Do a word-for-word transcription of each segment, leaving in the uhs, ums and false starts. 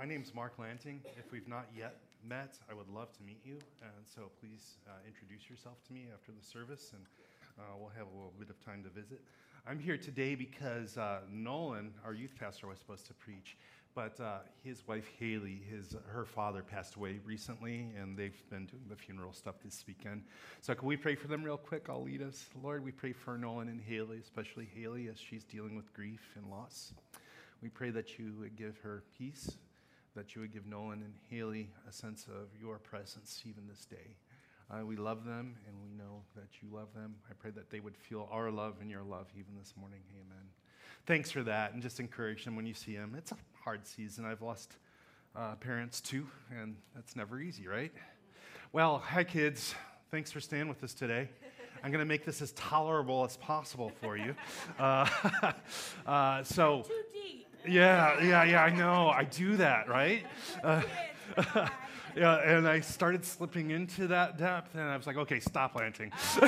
my name's Mark Lanting. If we've not yet met, I would love to meet you. And so please uh, introduce yourself to me after the service, and uh, we'll have a little bit of time to visit. I'm here today because uh, Nolan, our youth pastor, was supposed to preach, but uh, his wife Haley, his her father passed away recently, and they've been doing the funeral stuff this weekend. So can we pray for them real quick? I'll lead us. Lord, we pray for Nolan and Haley, especially Haley, as she's dealing with grief and loss. We pray that you would give her peace, that you would give Nolan and Haley a sense of your presence even this day. Uh, we love them, and we know that you love them. I pray that they would feel our love and your love even this morning. Amen. Thanks for that, and just encourage them when you see them. It's a hard season. I've lost uh, parents too, and that's never easy, right? Well, hi kids. Thanks for staying with us today. I'm going to make this as tolerable as possible for you. Uh, uh, so. Too deep. Yeah, yeah, yeah, I know. I do that, right? Uh, yeah, and I started slipping into that depth, and I was like, okay, stop Lanting.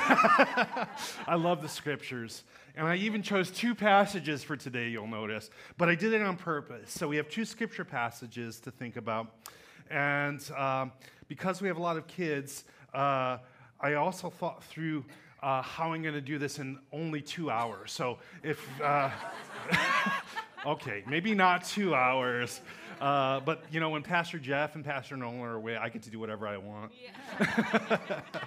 I love the scriptures. And I even chose two passages for today, you'll notice. But I did it on purpose. So we have two scripture passages to think about. And um, because we have a lot of kids, uh, I also thought through uh, how I'm going to do this in only two hours. So if... Uh, Okay, maybe not two hours, uh, but you know, when Pastor Jeff and Pastor Nolan are away, I get to do whatever I want. Yeah.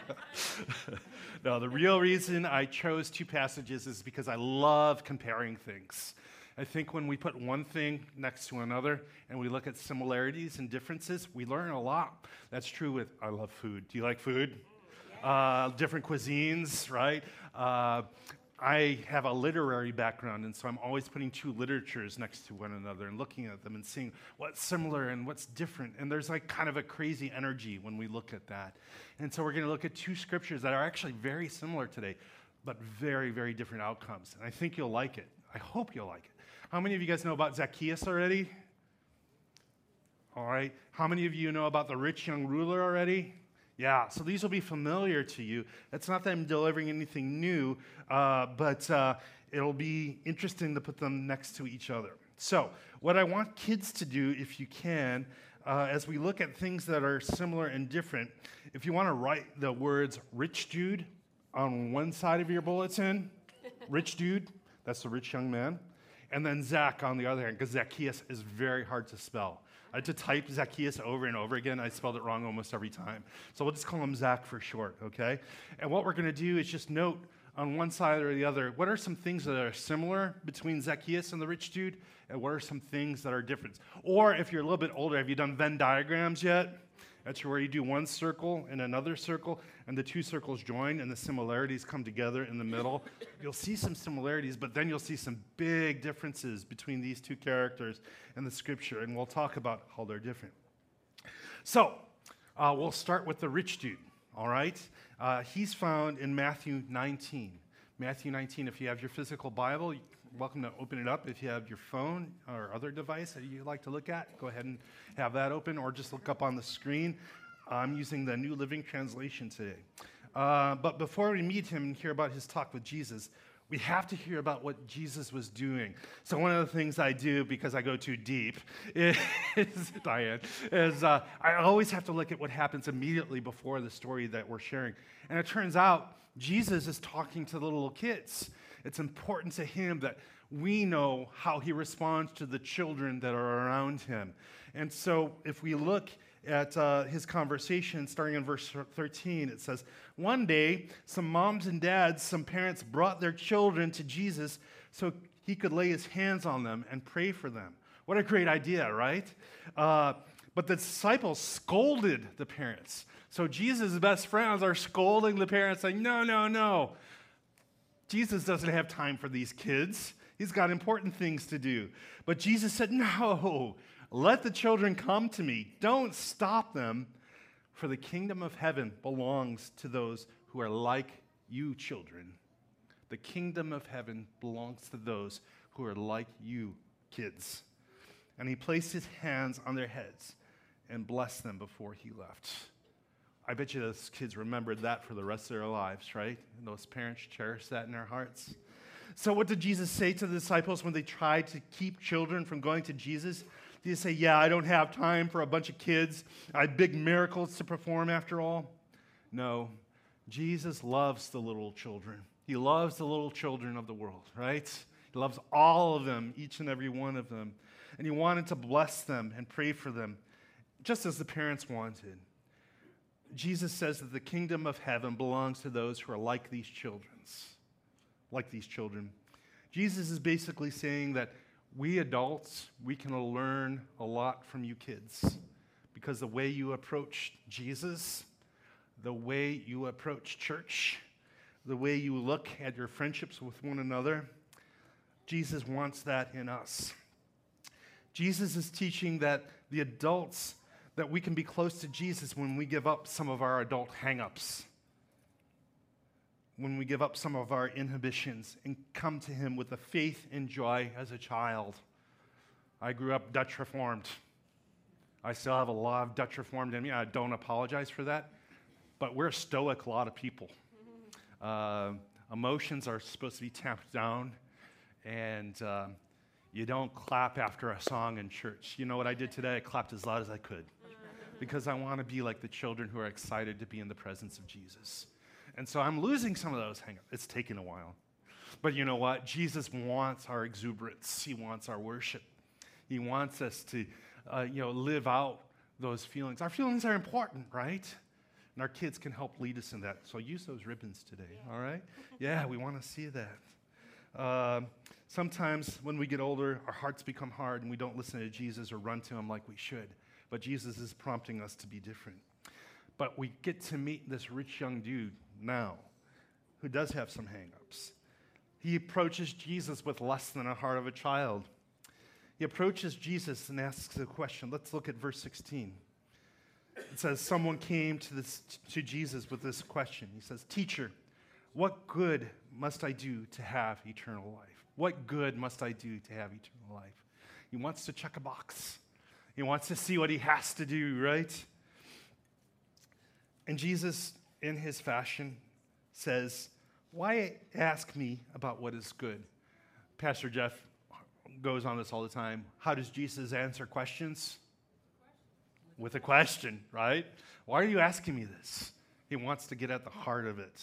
No, the real reason I chose two passages is because I love comparing things. I think when we put one thing next to another and we look at similarities and differences, we learn a lot. That's true with, I love food. Do you like food? Yeah. Uh, different cuisines, right? Uh, I have a literary background, and so I'm always putting two literatures next to one another and looking at them and seeing what's similar and what's different. And there's like kind of a crazy energy when we look at that. And so we're going to look at two scriptures that are actually very similar today, but very, very different outcomes. And I think you'll like it. I hope you'll like it. How many of you guys know about Zacchaeus already? All right. How many of you know about the rich young ruler already? Yeah, so these will be familiar to you. It's not that I'm delivering anything new, uh, but uh, it'll be interesting to put them next to each other. So what I want kids to do, if you can, uh, as we look at things that are similar and different, if you want to write the words rich dude on one side of your bulletin, rich dude, that's the rich young man, and then Zach on the other hand, because Zacchaeus is very hard to spell. I had to type Zacchaeus over and over again. I spelled it wrong almost every time. So we'll just call him Zach for short, okay? And what we're going to do is just note on one side or the other, what are some things that are similar between Zacchaeus and the rich dude, and what are some things that are different? Or if you're a little bit older, have you done Venn diagrams yet? That's where you do one circle and another circle, and the two circles join, and the similarities come together in the middle. You'll see some similarities, but then you'll see some big differences between these two characters in the scripture, and we'll talk about how they're different. So, uh, we'll start with the rich dude, all right? Uh, he's found in Matthew nineteen. Matthew nineteen, if you have your physical Bible, you're welcome to open it up. If you have your phone or other device that you'd like to look at, go ahead and have that open, or just look up on the screen. I'm using the New Living Translation today. Uh, but before we meet him and hear about his talk with Jesus, we have to hear about what Jesus was doing. So one of the things I do, because I go too deep, is, Diane, is uh, I always have to look at what happens immediately before the story that we're sharing. And it turns out Jesus is talking to the little kids. It's important to him that we know how he responds to the children that are around him. And so if we look at uh, his conversation, starting in verse thirteen, it says, one day, some moms and dads, some parents brought their children to Jesus so he could lay his hands on them and pray for them. What a great idea, right? Uh, but the disciples scolded the parents. So Jesus' best friends are scolding the parents, saying, no, no, no. Jesus doesn't have time for these kids. He's got important things to do. But Jesus said, no, let the children come to me. Don't stop them, for the kingdom of heaven belongs to those who are like you, children. The kingdom of heaven belongs to those who are like you, kids. And he placed his hands on their heads and blessed them before he left. I bet you those kids remembered that for the rest of their lives, right? And those parents cherished that in their hearts. So what did Jesus say to the disciples when they tried to keep children from going to Jesus? Do you say, yeah, I don't have time for a bunch of kids. I have big miracles to perform after all? No. Jesus loves the little children. He loves the little children of the world, right? He loves all of them, each and every one of them. And he wanted to bless them and pray for them, just as the parents wanted. Jesus says that the kingdom of heaven belongs to those who are like these children. Like these children. Jesus is basically saying that we adults, we can learn a lot from you kids, because the way you approach Jesus, the way you approach church, the way you look at your friendships with one another, Jesus wants that in us. Jesus is teaching that the adults, that we can be close to Jesus when we give up some of our adult hang-ups, when we give up some of our inhibitions and come to him with the faith and joy as a child. I grew up Dutch Reformed. I still have a lot of Dutch Reformed in me. I don't apologize for that, but we're a stoic lot of people. Uh, emotions are supposed to be tamped down, and uh, you don't clap after a song in church. You know what I did today? I clapped as loud as I could, because I want to be like the children who are excited to be in the presence of Jesus. And so I'm losing some of those hang-ups. It's taken a while. But you know what? Jesus wants our exuberance. He wants our worship. He wants us to uh, you know, live out those feelings. Our feelings are important, right? And our kids can help lead us in that. So use those ribbons today, yeah. All right? Yeah, we want to see that. Uh, sometimes when we get older, our hearts become hard and we don't listen to Jesus or run to him like we should. But Jesus is prompting us to be different. But we get to meet this rich young dude now who does have some hang-ups. He approaches Jesus with less than a heart of a child. He approaches Jesus and asks a question. Let's look at verse sixteen. It says, someone came to, this, to Jesus with this question. He says, "Teacher, what good must I do to have eternal life? What good must I do to have eternal life?" He wants to check a box. He wants to see what he has to do, right? And Jesus, in his fashion, says, "Why ask me about what is good?" Pastor Jeff goes on this all the time. How does Jesus answer questions? With a question, right? Why are you asking me this? He wants to get at the heart of it.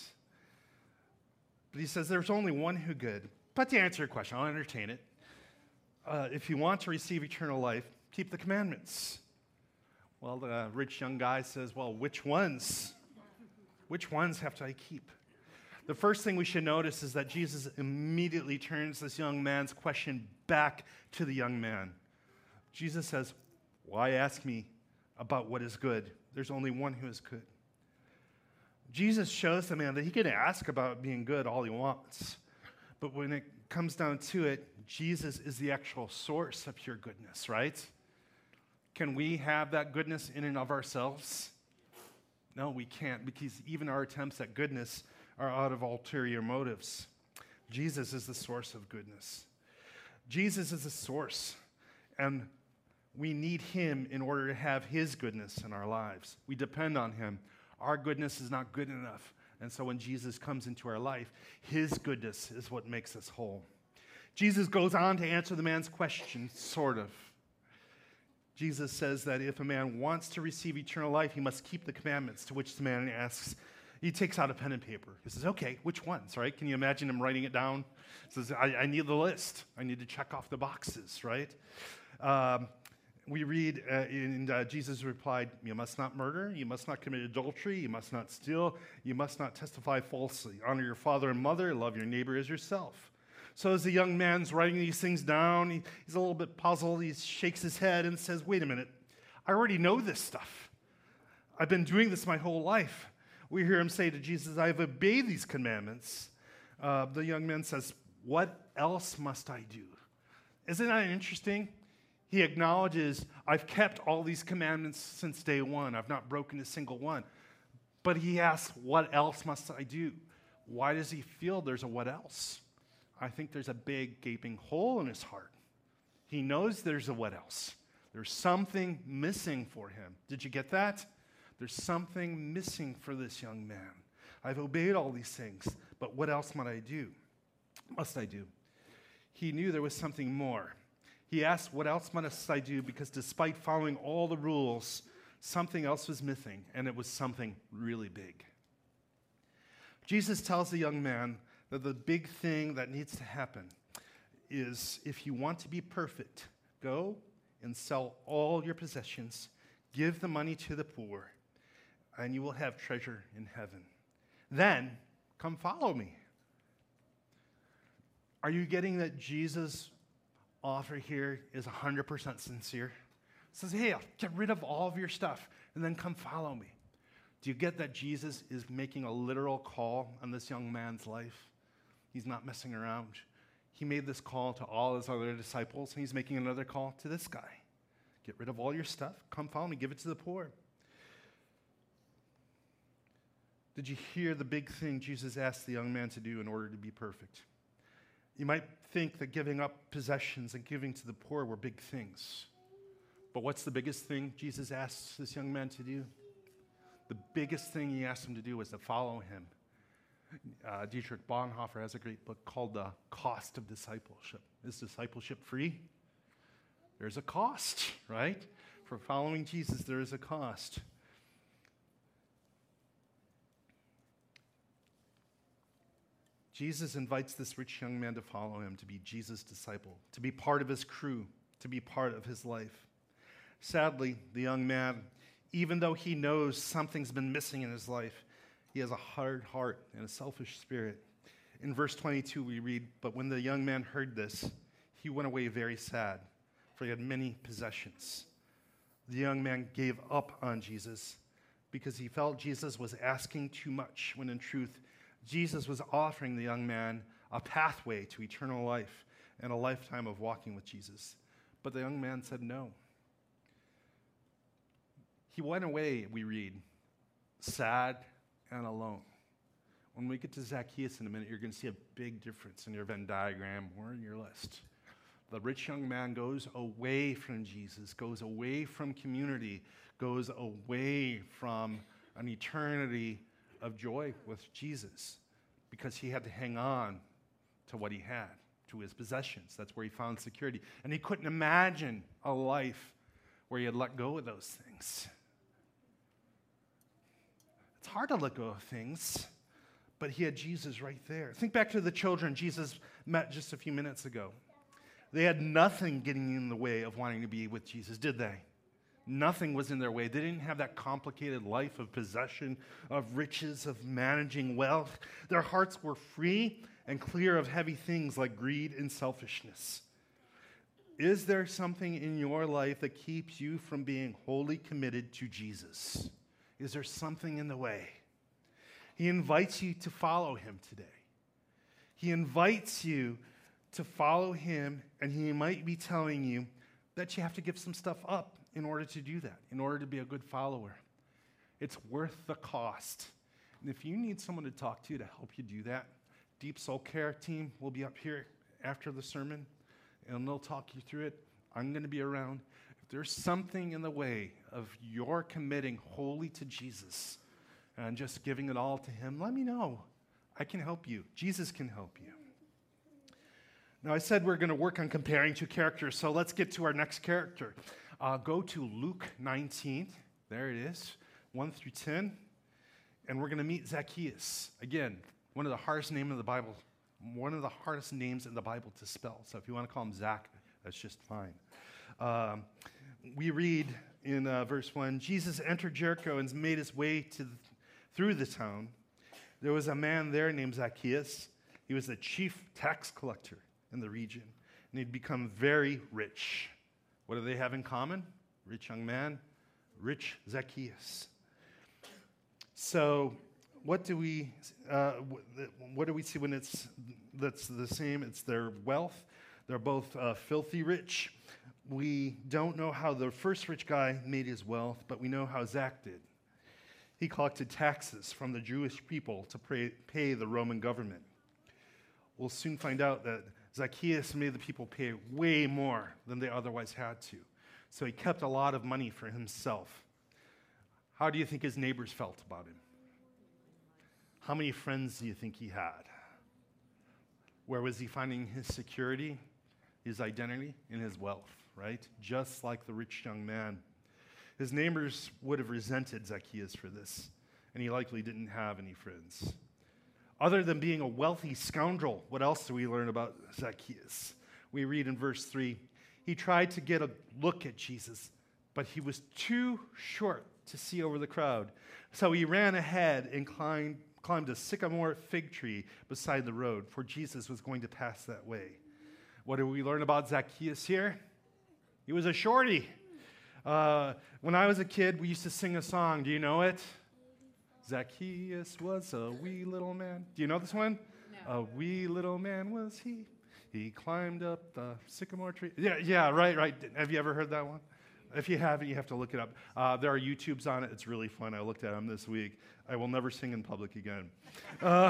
But he says there's only one who good. But to answer your question, I'll entertain it. Uh, if you want to receive eternal life, keep the commandments. Well, the rich young guy says, well, which ones? Which ones have to I keep? The first thing we should notice is that Jesus immediately turns this young man's question back to the young man. Jesus says, "Why ask me about what is good? There's only one who is good." Jesus shows the man that he can ask about being good all he wants. But when it comes down to it, Jesus is the actual source of pure goodness, right? Can we have that goodness in and of ourselves? No, we can't, because even our attempts at goodness are out of ulterior motives. Jesus is the source of goodness. Jesus is the source, and we need him in order to have his goodness in our lives. We depend on him. Our goodness is not good enough, and so when Jesus comes into our life, his goodness is what makes us whole. Jesus goes on to answer the man's question, sort of. Jesus says that if a man wants to receive eternal life, he must keep the commandments, to which the man asks, he takes out a pen and paper. He says, okay, which ones, right? Can you imagine him writing it down? He says, I, I need the list. I need to check off the boxes, right? Um, we read, uh, and uh, Jesus replied, you must not murder, you must not commit adultery, you must not steal, you must not testify falsely. Honor your father and mother, love your neighbor as yourself. So as the young man's writing these things down, he, he's a little bit puzzled. He shakes his head and says, wait a minute, I already know this stuff. I've been doing this my whole life. We hear him say to Jesus, I've obeyed these commandments. Uh, the young man says, what else must I do? Isn't that interesting? He acknowledges, I've kept all these commandments since day one. I've not broken a single one. But he asks, what else must I do? Why does he feel there's a what else? I think there's a big gaping hole in his heart. He knows there's a what else. There's something missing for him. Did you get that? There's something missing for this young man. I've obeyed all these things, but what else must I do? Must I do? He knew there was something more. He asked, what else must I do? Because despite following all the rules, something else was missing, and it was something really big. Jesus tells the young man that the big thing that needs to happen is, if you want to be perfect, go and sell all your possessions, give the money to the poor, and you will have treasure in heaven. Then, come follow me. Are you getting that Jesus' offer here is one hundred percent sincere? It says, hey, get rid of all of your stuff, and then come follow me. Do you get that Jesus is making a literal call on this young man's life? He's not messing around. He made this call to all his other disciples, and he's making another call to this guy. Get rid of all your stuff, come follow me, give it to the poor. Did you hear the big thing Jesus asked the young man to do in order to be perfect? You might think that giving up possessions and giving to the poor were big things. But what's the biggest thing Jesus asked this young man to do? The biggest thing he asked him to do was to follow him. Uh, Dietrich Bonhoeffer has a great book called The Cost of Discipleship. Is discipleship free? There's a cost, right? For following Jesus, there is a cost. Jesus invites this rich young man to follow him, to be Jesus' disciple, to be part of his crew, to be part of his life. Sadly, the young man, even though he knows something's been missing in his life, he has a hard heart and a selfish spirit. In verse twenty-two, we read, but when the young man heard this, he went away very sad, for he had many possessions. The young man gave up on Jesus because he felt Jesus was asking too much, when in truth, Jesus was offering the young man a pathway to eternal life and a lifetime of walking with Jesus. But the young man said no. He went away, we read, sad and alone. When we get to Zacchaeus in a minute, you're going to see a big difference in your Venn diagram or in your list. The rich young man goes away from Jesus, goes away from community, goes away from an eternity of joy with Jesus, because he had to hang on to what he had, to his possessions. That's where he found security. And he couldn't imagine a life where he had let go of those things. It's hard to let go of things, but he had Jesus right there. Think back to the children Jesus met just a few minutes ago. They had nothing getting in the way of wanting to be with Jesus, did they? Nothing was in their way. They didn't have that complicated life of possession, of riches, of managing wealth. Their hearts were free and clear of heavy things like greed and selfishness. Is there something in your life that keeps you from being wholly committed to Jesus? Is there something in the way? He invites you to follow him today. He invites you to follow him, and he might be telling you that you have to give some stuff up in order to do that, in order to be a good follower. It's worth the cost. And if you need someone to talk to to help you do that, Deep Soul Care team will be up here after the sermon, and they'll talk you through it. I'm going to be around. If there's something in the way of your committing wholly to Jesus and just giving it all to him, let me know. I can help you. Jesus can help you. Now, I said we're going to work on comparing two characters, so let's get to our next character. Uh, go to Luke nineteen. There it is, one through ten. And we're going to meet Zacchaeus. Again, one of the hardest names in the Bible, one of the hardest names in the Bible to spell. So if you want to call him Zach, that's just fine. Um, we read in uh, verse one, Jesus entered Jericho and made his way to the, through the town. There was a man there named Zacchaeus. He was the chief tax collector in the region, and he'd become very rich. What do they have in common? Rich young man, rich Zacchaeus. So what do we uh, what do we see when it's that's the same? It's their wealth. They're both uh, filthy rich. We don't know how the first rich guy made his wealth, but we know how Zach did. He collected taxes from the Jewish people to pay, pay the Roman government. We'll soon find out that Zacchaeus made the people pay way more than they otherwise had to. So he kept a lot of money for himself. How do you think his neighbors felt about him? How many friends do you think he had? Where was he finding his security? his identity and his wealth, right? Just like the rich young man. His neighbors would have resented Zacchaeus for this, and he likely didn't have any friends. Other than being a wealthy scoundrel, what else do we learn about Zacchaeus? We read in verse three, he tried to get a look at Jesus, but he was too short to see over the crowd. So he ran ahead and climbed, climbed a sycamore fig tree beside the road, for Jesus was going to pass that way. What do we learn about Zacchaeus here? He was a shorty. Uh, when I was a kid, we used to sing a song. Do you know it? Zacchaeus was a wee little man. Do you know this one? No. A wee little man was he. He climbed up the sycamore tree. Yeah, yeah, right, right. Have you ever heard that one? If you haven't, you have to look it up. Uh, there are YouTubes on it. It's really fun. I looked at them this week. I will never sing in public again. Uh,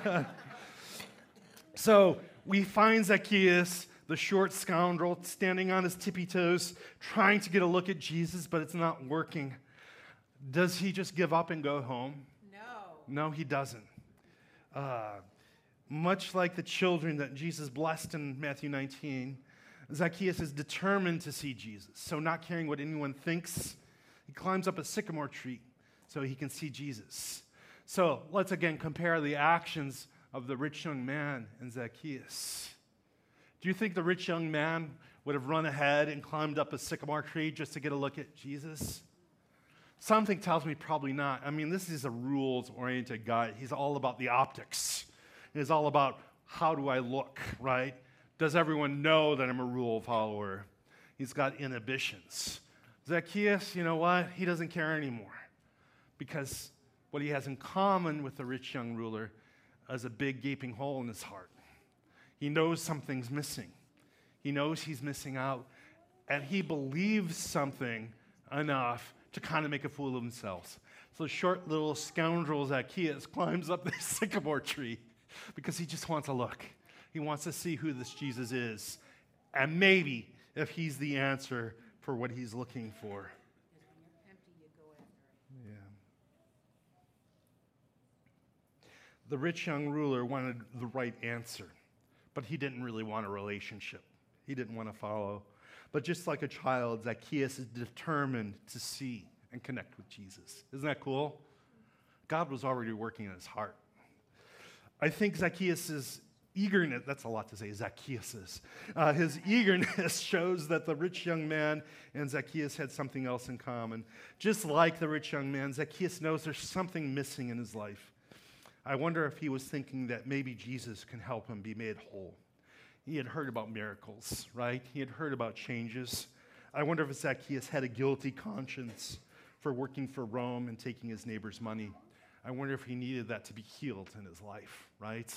so we find Zacchaeus, the short scoundrel, standing on his tippy toes, trying to get a look at Jesus, but it's not working. Does he just give up and go home? No. No, he doesn't. Uh, much like the children that Jesus blessed in Matthew nineteen, Zacchaeus is determined to see Jesus. So not caring what anyone thinks, he climbs up a sycamore tree so he can see Jesus. So let's again compare the actions of the rich young man and Zacchaeus. Do you think the rich young man would have run ahead and climbed up a sycamore tree just to get a look at Jesus? Something tells me probably not. I mean, this is a rules-oriented guy. He's all about the optics. He's all about how do I look, right? Does everyone know that I'm a rule follower? He's got inhibitions. Zacchaeus, you know what? He doesn't care anymore because what he has in common with the rich young ruler is a big gaping hole in his heart. He knows something's missing. He knows he's missing out, and he believes something enough to kind of make a fool of himself. So short little scoundrel Zacchaeus climbs up this sycamore tree because he just wants a look. He wants to see who this Jesus is, and maybe if he's the answer for what he's looking for. Yeah. The rich young ruler wanted the right answer, but he didn't really want a relationship. He didn't want to follow. But just like a child, Zacchaeus is determined to see and connect with Jesus. Isn't that cool? God was already working in his heart. I think Zacchaeus' eagerness, that's a lot to say, Zacchaeus', uh, his eagerness shows that the rich young man and Zacchaeus had something else in common. Just like the rich young man, Zacchaeus knows there's something missing in his life. I wonder if he was thinking that maybe Jesus can help him be made whole. He had heard about miracles, right? He had heard about changes. I wonder if Zacchaeus had a guilty conscience for working for Rome and taking his neighbor's money. I wonder if he needed that to be healed in his life, right?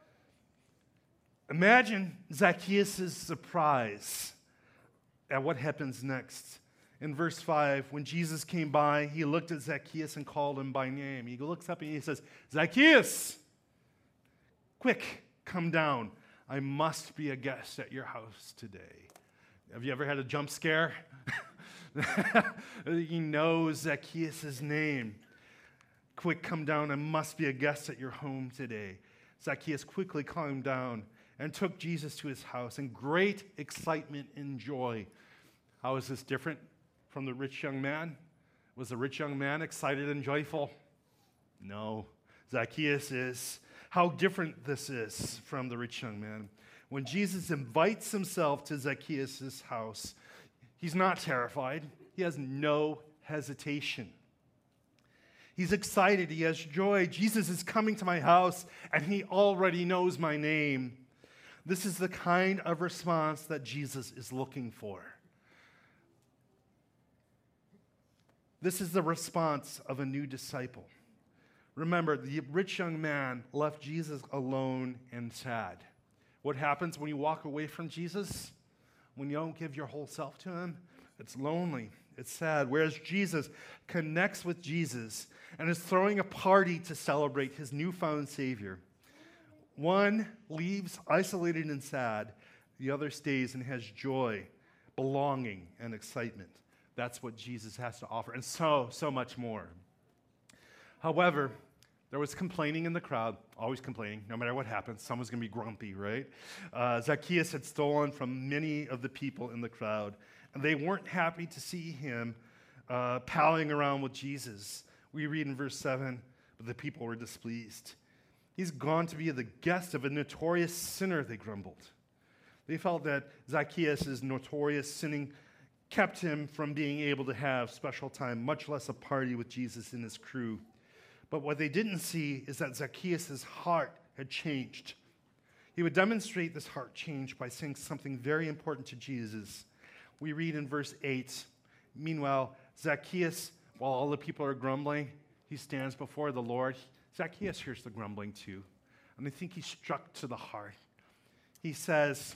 Imagine Zacchaeus' surprise at what happens next. In verse five, when Jesus came by, he looked at Zacchaeus and called him by name. He looks up and he says, "Zacchaeus, quick, come down. I must be a guest at your house today." Have you ever had a jump scare? He knows Zacchaeus' name. "Quick, come down. I must be a guest at your home today." Zacchaeus quickly climbed down and took Jesus to his house in great excitement and joy. How is this different from the rich young man? Was the rich young man excited and joyful? No. Zacchaeus is. How different this is from the rich young man. When Jesus invites himself to Zacchaeus' house, he's not terrified. He has no hesitation. He's excited. He has joy. Jesus is coming to my house, and he already knows my name. This is the kind of response that Jesus is looking for. This is the response of a new disciple. Remember, the rich young man left Jesus alone and sad. What happens when you walk away from Jesus? When you don't give your whole self to him? It's lonely. It's sad. Whereas Jesus connects with Jesus and is throwing a party to celebrate his newfound Savior. One leaves isolated and sad. The other stays and has joy, belonging, and excitement. That's what Jesus has to offer, and so, so much more. However, There was complaining in the crowd, always complaining, no matter what happens. Someone's going to be grumpy, right? Uh, Zacchaeus had stolen from many of the people in the crowd, and they weren't happy to see him uh, palling around with Jesus. We read in verse seven, but the people were displeased. He's gone to be the guest of a notorious sinner, they grumbled. They felt that Zacchaeus' notorious sinning kept him from being able to have special time, much less a party with Jesus and his crew. But what they didn't see is that Zacchaeus' heart had changed. He would demonstrate this heart change by saying something very important to Jesus. We read in verse eight, meanwhile, Zacchaeus, while all the people are grumbling, he stands before the Lord. Zacchaeus hears the grumbling too, and I think he's struck to the heart. He says,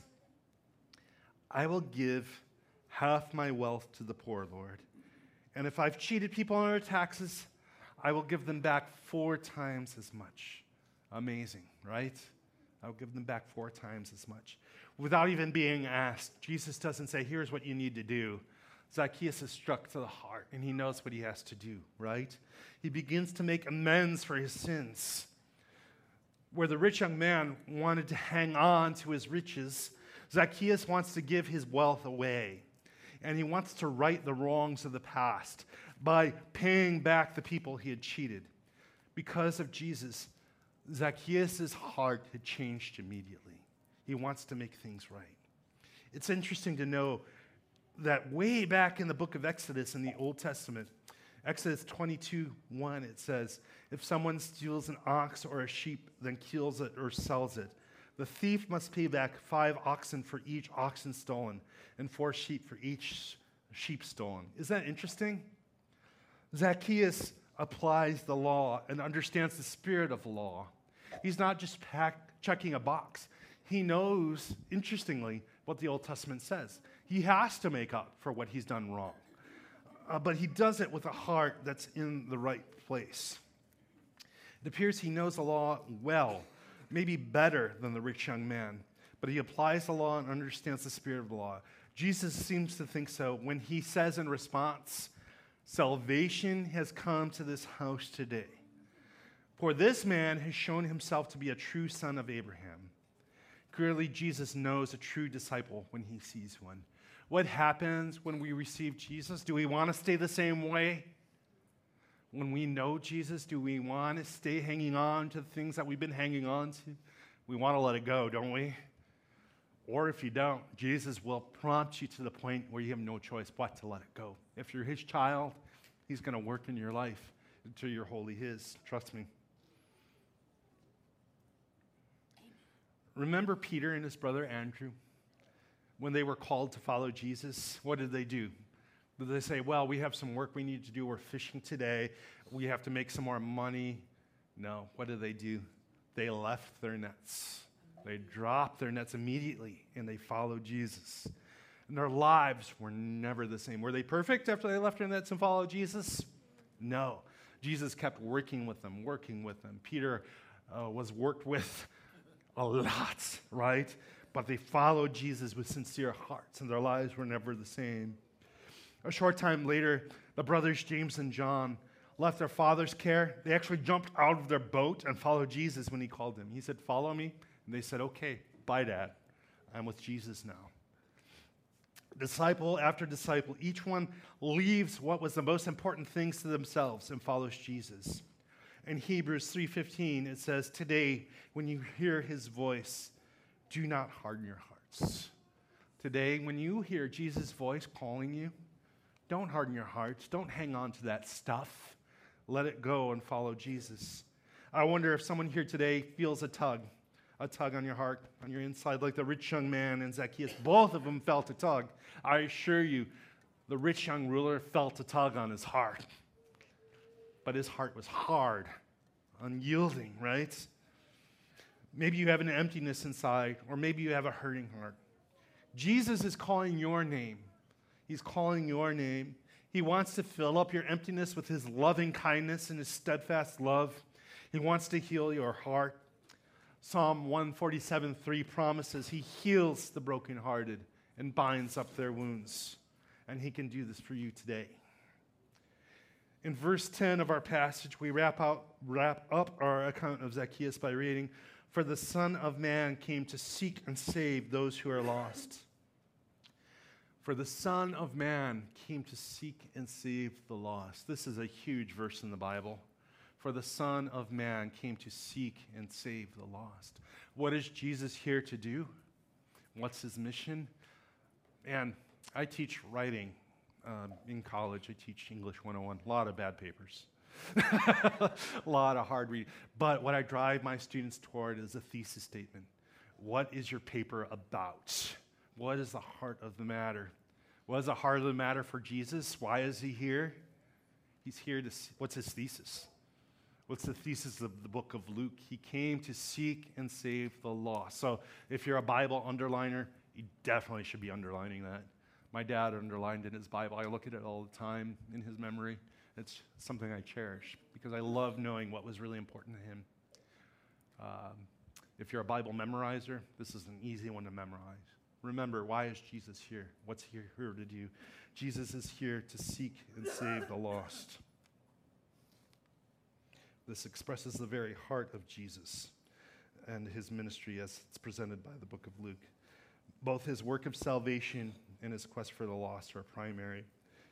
I will give half my wealth to the poor, Lord. And if I've cheated people on their taxes, I will give them back four times as much. Amazing, right? I'll give them back four times as much. Without even being asked, Jesus doesn't say, here's what you need to do. Zacchaeus is struck to the heart, and he knows what he has to do, right? He begins to make amends for his sins. Where the rich young man wanted to hang on to his riches, Zacchaeus wants to give his wealth away. And he wants to right the wrongs of the past by paying back the people he had cheated. Because of Jesus, Zacchaeus' heart had changed immediately. He wants to make things right. It's interesting to know that way back in the book of Exodus in the Old Testament, Exodus twenty-two one, it says, if someone steals an ox or a sheep, then kills it or sells it, the thief must pay back five oxen for each oxen stolen and four sheep for each sheep stolen. Isn't that interesting? Zacchaeus applies the law and understands the spirit of the law. He's not just pack, checking a box. He knows, interestingly, what the Old Testament says. He has to make up for what he's done wrong. Uh, but he does it with a heart that's in the right place. It appears he knows the law well, maybe better than the rich young man, but he applies the law and understands the spirit of the law. Jesus seems to think so when he says in response, salvation has come to this house today. For this man has shown himself to be a true son of Abraham. Clearly, Jesus knows a true disciple when he sees one. What happens when we receive Jesus? Do we want to stay the same way? When we know Jesus, do we want to stay hanging on to the things that we've been hanging on to? We want to let it go, don't we? Or if you don't, Jesus will prompt you to the point where you have no choice but to let it go. If you're his child, he's going to work in your life until you're wholly his. Trust me. Remember Peter and his brother Andrew? When they were called to follow Jesus, what did they do? Did they say, well, we have some work we need to do. We're fishing today. We have to make some more money. No. What did they do? They left their nets. They dropped their nets immediately, and they followed Jesus. And their lives were never the same. Were they perfect after they left their nets and followed Jesus? No. Jesus kept working with them, working with them. Peter uh, was worked with a lot, right? But they followed Jesus with sincere hearts, and their lives were never the same. A short time later, the brothers James and John left their father's care. They actually jumped out of their boat and followed Jesus when he called them. He said, follow me. And they said, okay, bye, Dad. I'm with Jesus now. Disciple after disciple, each one leaves what was the most important things to themselves and follows Jesus. In Hebrews three fifteen, it says, today, when you hear his voice, do not harden your hearts. Today, when you hear Jesus' voice calling you, don't harden your hearts. Don't hang on to that stuff. Let it go and follow Jesus. I wonder if someone here today feels a tug, a tug on your heart, on your inside, like the rich young man and Zacchaeus. Both of them felt a tug. I assure you, the rich young ruler felt a tug on his heart. But his heart was hard, unyielding, right? Maybe you have an emptiness inside, or maybe you have a hurting heart. Jesus is calling your name. He's calling your name. He wants to fill up your emptiness with his loving kindness and his steadfast love. He wants to heal your heart. Psalm one forty-seven three promises he heals the brokenhearted and binds up their wounds. And he can do this for you today. In verse ten of our passage, we wrap, out, wrap up our account of Zacchaeus by reading, "For the Son of Man came to seek and save those who are lost." For the Son of Man came to seek and save the lost. This is a huge verse in the Bible. For the Son of Man came to seek and save the lost. What is Jesus here to do? What's his mission? And I teach writing um, in college. I teach English one oh one. A lot of bad papers. A lot of hard reading. But what I drive my students toward is a thesis statement. What is your paper about? What is the heart of the matter? What is the heart of the matter for Jesus? Why is he here? He's here to see, what's his thesis? What's the thesis of the book of Luke? He came to seek and save the lost. So if you're a Bible underliner, you definitely should be underlining that. My dad underlined in his Bible. I look at it all the time in his memory. It's something I cherish because I love knowing what was really important to him. Um, if you're a Bible memorizer, this is an easy one to memorize. Remember, why is Jesus here? What's he here to do? Jesus is here to seek and save the lost. This expresses the very heart of Jesus and his ministry as it's presented by the book of Luke. Both his work of salvation and his quest for the lost are primary.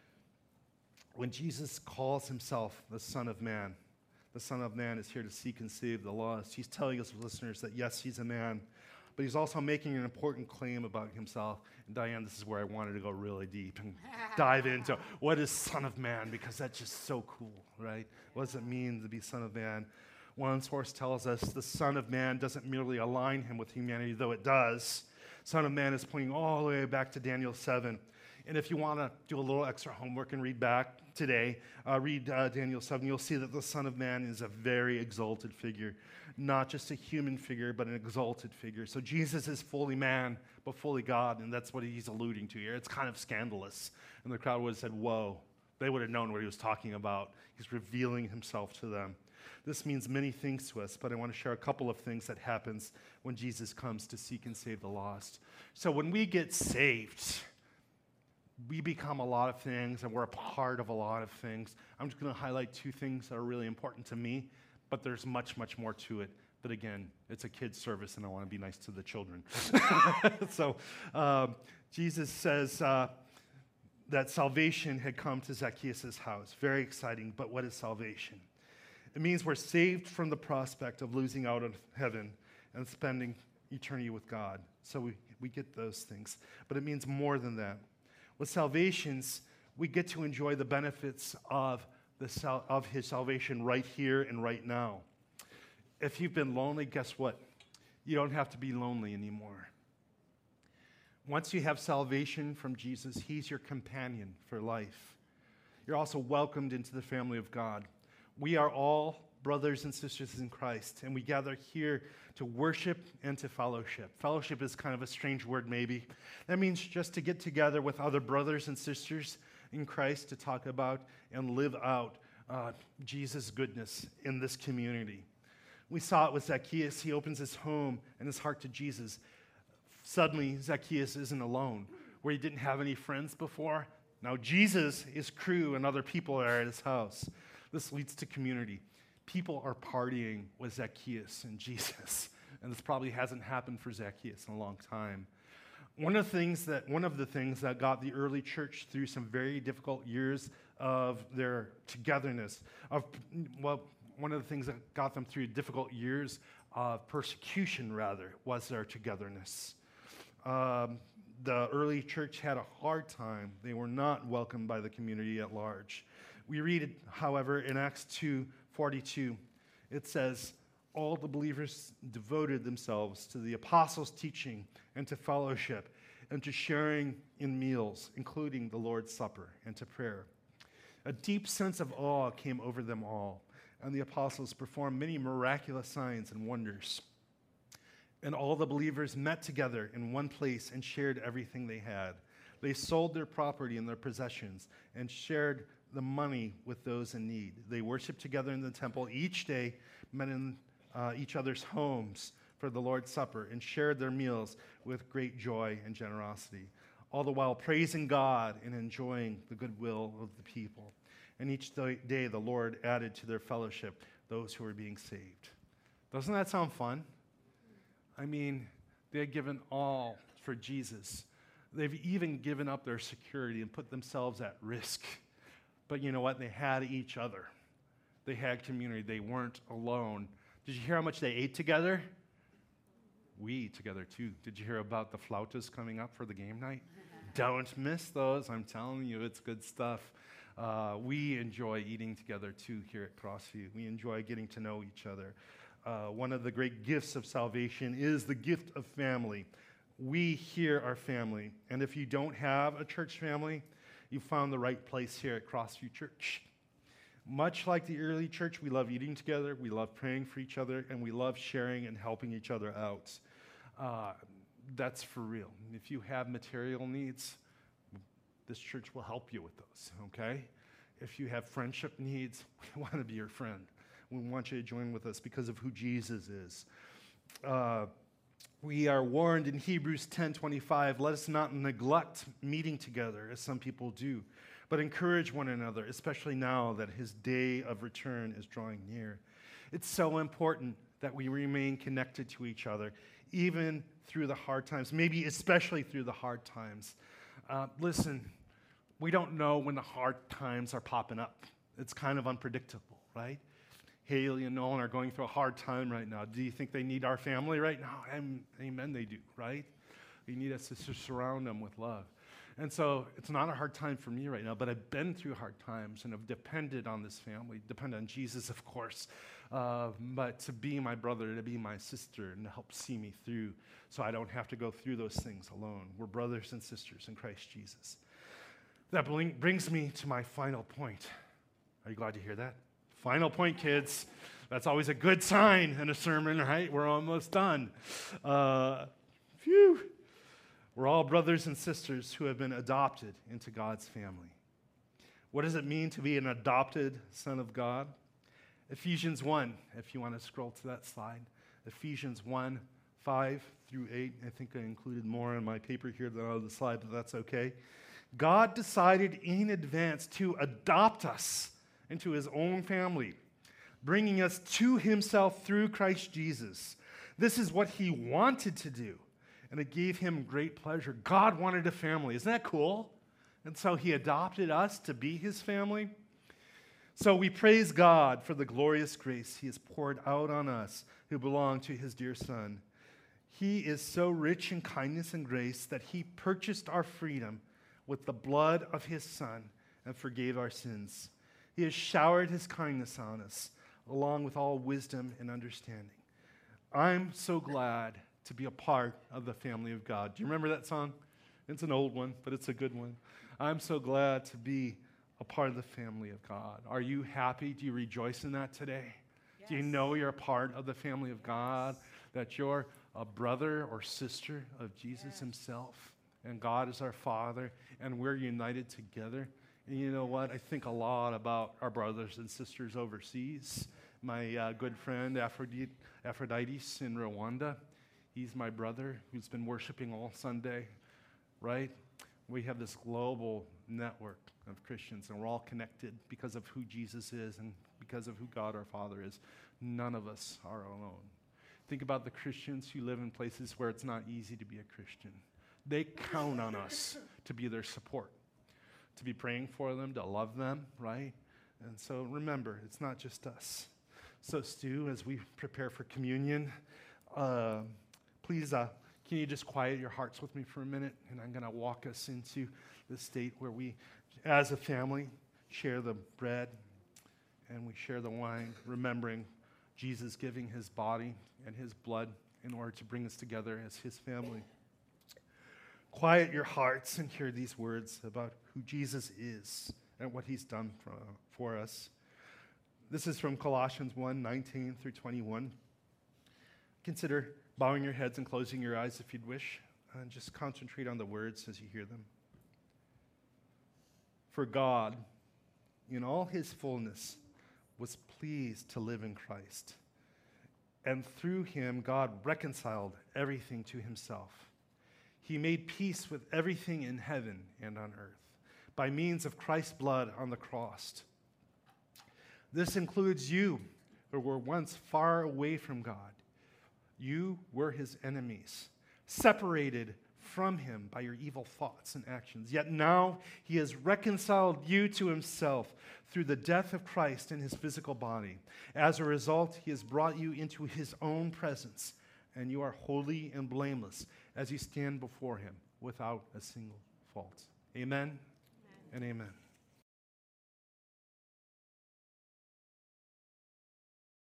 When Jesus calls himself the Son of Man, the Son of Man is here to seek and save the lost. He's telling us listeners that yes, he's a man, but he's also making an important claim about himself. And Diane, this is where I wanted to go really deep and dive into what is Son of Man, because that's just so cool, right? What does it mean to be Son of Man? One source tells us the Son of Man doesn't merely align him with humanity, though it does. Son of Man is pointing all the way back to Daniel seven. And if you want to do a little extra homework and read back today, uh, read uh, Daniel seven, you'll see that the Son of Man is a very exalted figure. Not just a human figure, but an exalted figure. So Jesus is fully man, but fully God, and that's what he's alluding to here. It's kind of scandalous. And the crowd would have said, whoa. They would have known what he was talking about. He's revealing himself to them. This means many things to us, but I want to share a couple of things that happens when Jesus comes to seek and save the lost. So when we get saved, we become a lot of things, and we're a part of a lot of things. I'm just going to highlight two things that are really important to me, but there's much, much more to it. But again, it's a kid's service, and I want to be nice to the children. so um, Jesus says uh, that salvation had come to Zacchaeus' house. Very exciting, but what is salvation? It means we're saved from the prospect of losing out on heaven and spending eternity with God. So we, we get those things. But it means more than that. With salvations, we get to enjoy the benefits of, the sal- of his salvation right here and right now. If you've been lonely, guess what? You don't have to be lonely anymore. Once you have salvation from Jesus, he's your companion for life. You're also welcomed into the family of God. We are all brothers and sisters in Christ, and we gather here to worship and to fellowship. Fellowship is kind of a strange word, maybe. That means just to get together with other brothers and sisters in Christ to talk about and live out uh, Jesus' goodness in this community. We saw it with Zacchaeus. He opens his home and his heart to Jesus. Suddenly, Zacchaeus isn't alone. Where he didn't have any friends before, now Jesus, his crew, and other people are at his house. This leads to community. People are partying with Zacchaeus and Jesus, and this probably hasn't happened for Zacchaeus in a long time. One of the things that one of the things that got the early church through some very difficult years of their togetherness, of well, one of the things that got them through difficult years of persecution, rather, was their togetherness. Um, the early church had a hard time. They were not welcomed by the community at large. We read it, however, in Acts two forty-two. It says, all the believers devoted themselves to the apostles' teaching and to fellowship and to sharing in meals, including the Lord's Supper, and to prayer. A deep sense of awe came over them all, and the apostles performed many miraculous signs and wonders. And all the believers met together in one place and shared everything they had. They sold their property and their possessions and shared the money with those in need. They worshiped together in the temple each day, met in uh, each other's homes for the Lord's Supper, and shared their meals with great joy and generosity, all the while praising God and enjoying the goodwill of the people. and each day the Lord added to their fellowship those who were being saved. Doesn't that sound fun? I mean, they had given all for Jesus. They've even given up their security and put themselves at risk. But you know what? They had each other. They had community. They weren't alone. Did you hear how much they ate together? We eat together too. Did you hear about the flautas coming up for the game night? Don't miss those. I'm telling you, it's good stuff. Uh, we enjoy eating together too here at Crossview. We enjoy getting to know each other. Uh, one of the great gifts of salvation is the gift of family. We here are family. And if you don't have a church family, you found the right place here at Crossview Church. Much like the early church, we love eating together, we love praying for each other, and we love sharing and helping each other out. Uh, that's for real. If you have material needs, this church will help you with those, okay? If you have friendship needs, we want to be your friend. We want you to join with us because of who Jesus is. Uh, we are warned in Hebrews ten twenty-five, let us not neglect meeting together as some people do, but encourage one another, especially now that his day of return is drawing near. It's so important that we remain connected to each other, even through the hard times, maybe especially through the hard times. Uh, listen, we don't know when the hard times are popping up. It's kind of unpredictable, right? Haley and Nolan are going through a hard time right now. Do you think they need our family right now? Amen, they do, right? We need us to surround them with love. And so it's not a hard time for me right now, but I've been through hard times and have depended on this family, depend on Jesus, of course, uh, but to be my brother, to be my sister, and to help see me through so I don't have to go through those things alone. We're brothers and sisters in Christ Jesus. That brings me to my final point. Are you glad to hear that? Final point, kids. That's always a good sign in a sermon, right? We're almost done. Uh, phew. We're all brothers and sisters who have been adopted into God's family. What does it mean to be an adopted son of God? Ephesians one, if you want to scroll to that slide. Ephesians one, five through eight. I think I included more on my paper here than on the slide, but that's okay. God decided in advance to adopt us into his own family, bringing us to himself through Christ Jesus. This is what he wanted to do, and it gave him great pleasure. God wanted a family. Isn't that cool? And so he adopted us to be his family. So we praise God for the glorious grace he has poured out on us who belong to his dear Son. He is so rich in kindness and grace that he purchased our freedom with the blood of his Son and forgave our sins. He has showered his kindness on us, along with all wisdom and understanding. I'm so glad to be a part of the family of God. Do you remember that song? It's an old one, but it's a good one. I'm so glad to be a part of the family of God. Are you happy? Do you rejoice in that today? Yes. Do you know you're a part of the family of God? That you're a brother or sister of Jesus yes. himself? And God is our Father, and we're united together. And you know what? I think a lot about our brothers and sisters overseas. My uh, good friend Aphrodite, Aphrodites in Rwanda, he's my brother who's been worshiping all Sunday, right? We have this global network of Christians, and we're all connected because of who Jesus is and because of who God our Father is. None of us are alone. Think about the Christians who live in places where it's not easy to be a Christian. They count on us to be their support, to be praying for them, to love them, right? And so remember, it's not just us. So Stu, as we prepare for communion, uh, please, uh, can you just quiet your hearts with me for a minute? And I'm going to walk us into the state where we, as a family, share the bread and we share the wine, remembering Jesus giving his body and his blood in order to bring us together as his family. Quiet your hearts and hear these words about who Jesus is and what he's done for, for us. This is from Colossians one, nineteen through twenty-one. Consider bowing your heads and closing your eyes if you'd wish, and just concentrate on the words as you hear them. For God, in all his fullness, was pleased to live in Christ, and through him God reconciled everything to himself. He made peace with everything in heaven and on earth by means of Christ's blood on the cross. This includes you, who were once far away from God. You were his enemies, separated from him by your evil thoughts and actions. Yet now he has reconciled you to himself through the death of Christ in his physical body. As a result, he has brought you into his own presence, and you are holy and blameless as you stand before him without a single fault. Amen, amen. And amen.